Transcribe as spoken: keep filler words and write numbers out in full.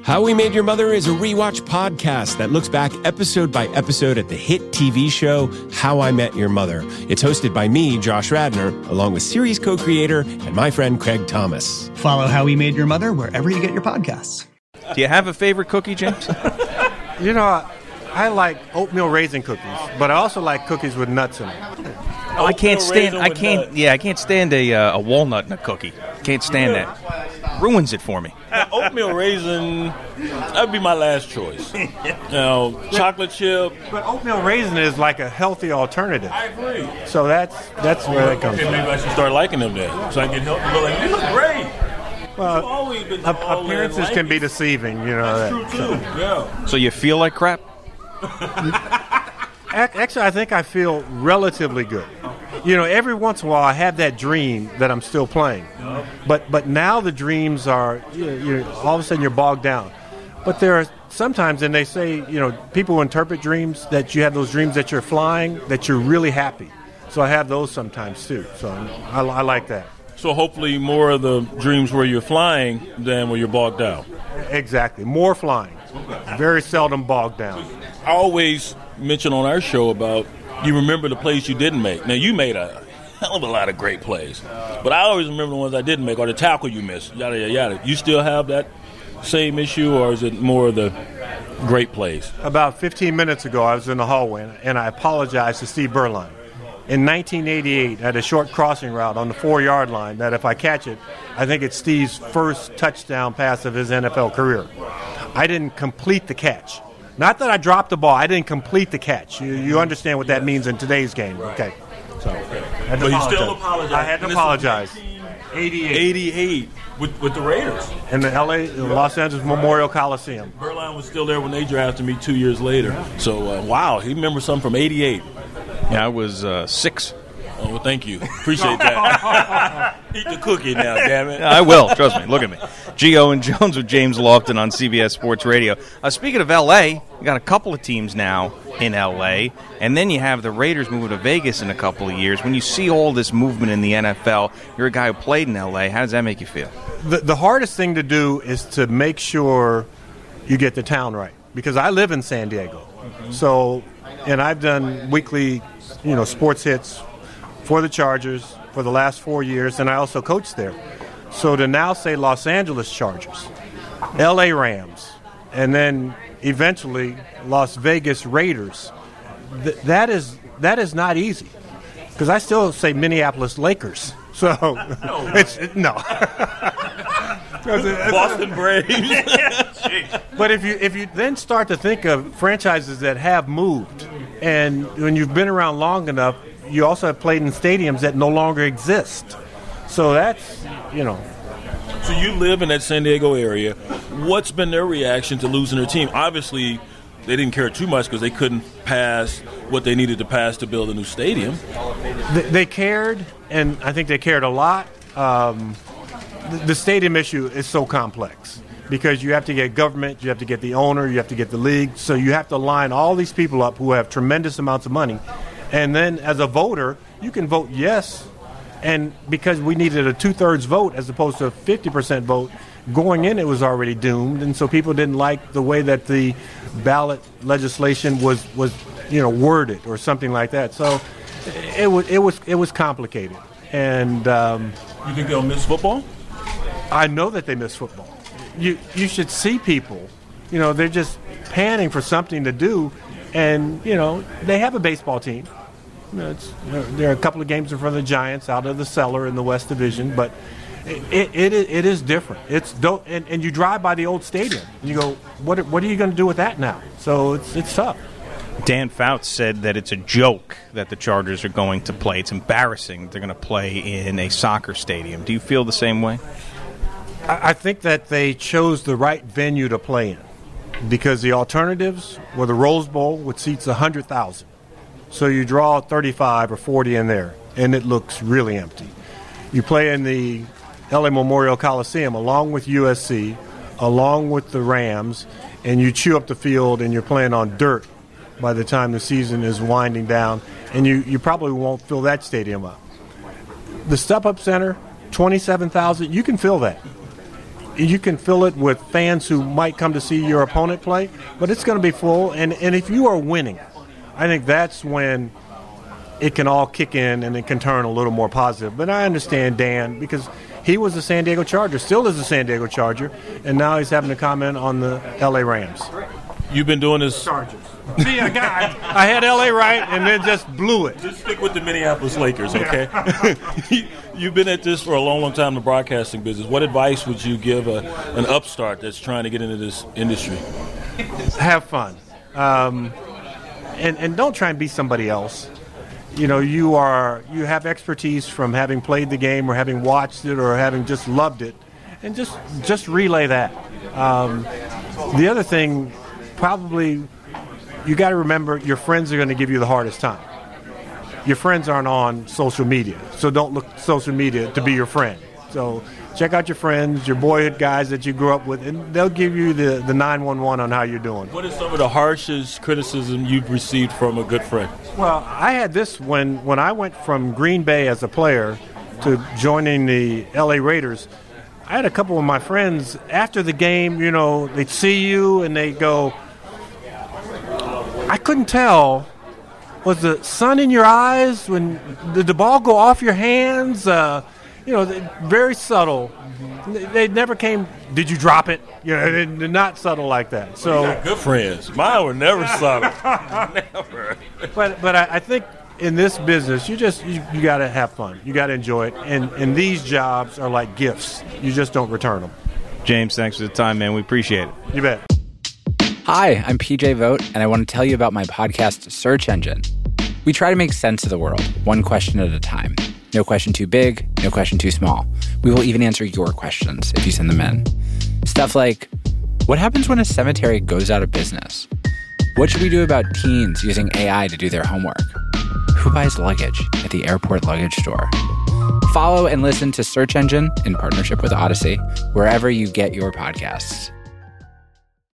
How We Made Your Mother is a rewatch podcast that looks back episode by episode at the hit T V show How I Met Your Mother. It's hosted by me, Josh Radnor, along with series co-creator and my friend Craig Thomas. Follow How We Made Your Mother wherever you get your podcasts. Do you have a favorite cookie, James? You know, I like oatmeal raisin cookies, but I also like cookies with nuts in them. Oh, I can't stand. I can't. Yeah, I can't stand a uh, a walnut in a cookie. Can't stand yeah. that. Ruins it for me. Uh, oatmeal raisin, that'd be my last choice. You know, chocolate chip. But oatmeal raisin is like a healthy alternative. I agree. So that's that's where that comes okay, from. Maybe I should start liking them then, so I can get healthy. But like, you look great. Well, always been appearances like can be deceiving, you know. That's that, true too. So. Yeah. So you feel like crap? Actually, I think I feel relatively good. You know, every once in a while I have that dream that I'm still playing. But but now the dreams are, you know, you're, all of a sudden you're bogged down. But there are sometimes, and they say, you know, people interpret dreams that you have those dreams that you're flying, that you're really happy. So I have those sometimes too. So I, I like that. So hopefully more of the dreams where you're flying than where you're bogged down. Exactly. More flying. Very seldom bogged down. I always mention on our show about you remember the plays you didn't make. Now, you made a hell of a lot of great plays, but I always remember the ones I didn't make or the tackle you missed, yada, yada, yada. You still have that same issue, or is it more of the great plays? About fifteen minutes ago, I was in the hallway, and I apologized to Steve Berline. In nineteen eighty-eight, I had a short crossing route on the four-yard line that if I catch it, I think it's Steve's first touchdown pass of his N F L career. I didn't complete the catch. Not that I dropped the ball. I didn't complete the catch. You, you understand what that means in today's game. Okay. So, but you still apologize. I had to apologize. eighty-eight eighty-eight with, with the Raiders. In the L A, the Los Angeles Memorial Coliseum. Berline was still there when they drafted me two years later. So, uh, wow, he remembers something from eighty-eight. Yeah, I was uh, six. Oh, well, thank you. Appreciate that. Eat the cookie now, damn it. I will. Trust me. Look at me. G. Owen Jones with James Lofton on C B S Sports Radio. Uh, speaking of L A, you got a couple of teams now in L A, and then you have the Raiders moving to Vegas in a couple of years. When you see all this movement in the N F L, you're a guy who played in L A. How does that make you feel? The, the hardest thing to do is to make sure you get the town right, because I live in San Diego. Mm-hmm. So, and I've done weekly, you know, sports hits for the Chargers for the last four years, and I also coached there. So to now say Los Angeles Chargers, L A Rams, and then eventually Las Vegas Raiders, th- that is that is not easy, because I still say Minneapolis Lakers. So no, it's it, no. Boston Braves. But if you if you then start to think of franchises that have moved, and when you've been around long enough, you also have played in stadiums that no longer exist. So that's, you know. So you live in that San Diego area. What's been their reaction to losing their team? Obviously, they didn't care too much because they couldn't pass what they needed to pass to build a new stadium. They, they cared, and I think they cared a lot. Um, the, the stadium issue is so complex because you have to get government, you have to get the owner, you have to get the league. So you have to line all these people up who have tremendous amounts of money. And then as a voter, you can vote yes. And because we needed a two-thirds vote as opposed to a fifty percent vote, going in it was already doomed. And so people didn't like the way that the ballot legislation was, was you know, worded or something like that. So it was it was it was complicated. And um, you think they'll miss football? I know that they miss football. You you should see people. You know, they're just panning for something to do. And, you know, they have a baseball team. You know, it's, there are a couple of games in front of the Giants out of the cellar in the West Division, but it it, it, it is different. It's do- and, and you drive by the old stadium, and you go, what what are you going to do with that now? So it's it's tough. Dan Fouts said that it's a joke that the Chargers are going to play. It's embarrassing they're going to play in a soccer stadium. Do you feel the same way? I, I think that they chose the right venue to play in, because the alternatives were the Rose Bowl, which seats one hundred thousand. So you draw thirty-five or forty in there, and it looks really empty. You play in the L A Memorial Coliseum along with U S C, along with the Rams, and you chew up the field, and you're playing on dirt by the time the season is winding down, and you, you probably won't fill that stadium up. The Step-Up Center, twenty-seven thousand, you can fill that. you can fill it with fans who might come to see your opponent play, but it's going to be full. And, and if you are winning, I think that's when it can all kick in and it can turn a little more positive. But I understand Dan, because he was a San Diego Charger, still is a San Diego Charger, and now he's having to comment on the L A Rams. You've been doing this. Chargers. See, I, got, I had L A right and then just blew it. Just stick with the Minneapolis Lakers, okay? You've been at this for a long, long time in the broadcasting business. What advice would you give a, an upstart that's trying to get into this industry? Have fun. Um, and, and don't try and be somebody else. You know, you are you have expertise from having played the game or having watched it or having just loved it, and just just relay that. Um, the other thing, probably, you got to remember your friends are going to give you the hardest time. Your friends aren't on social media, so don't look social media to be your friend. So check out your friends, your boyhood guys that you grew up with, and they'll give you the, the nine one one on how you're doing. What is some of the harshest criticism you've received from a good friend? Well, I had this when, when I went from Green Bay as a player to joining the L A Raiders. I had a couple of my friends, after the game, you know, they'd see you and they go, I couldn't tell, was the sun in your eyes? When did the ball go off your hands? Uh, you know, very subtle. They never came, did you drop it? You know, they're not subtle like that. So you got good friends. Mine were never subtle. Never. But but I, I think in this business, you just you, you got to have fun. You got to enjoy it. And and these jobs are like gifts. You just don't return them. James, thanks for the time, man. We appreciate it. You bet. Hi, I'm P J Vogt, and I want to tell you about my podcast, Search Engine. We try to make sense of the world, one question at a time. No question too big, no question too small. We will even answer your questions if you send them in. Stuff like, what happens when a cemetery goes out of business? What should we do about teens using A I to do their homework? Who buys luggage at the airport luggage store? Follow and listen to Search Engine in partnership with Odyssey, wherever you get your podcasts.